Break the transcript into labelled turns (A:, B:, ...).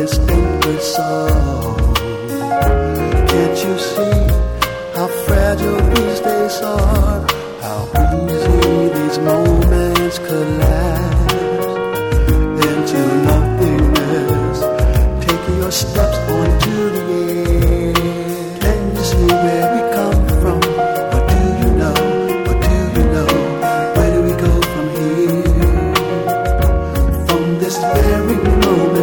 A: distant soul. Can't you see how fragile these days are? How easy these moments collapse into nothingness. Taking your steps onto the air. Can you see where we come from? What do you know? What do you know? Where do we go from here? From this very moment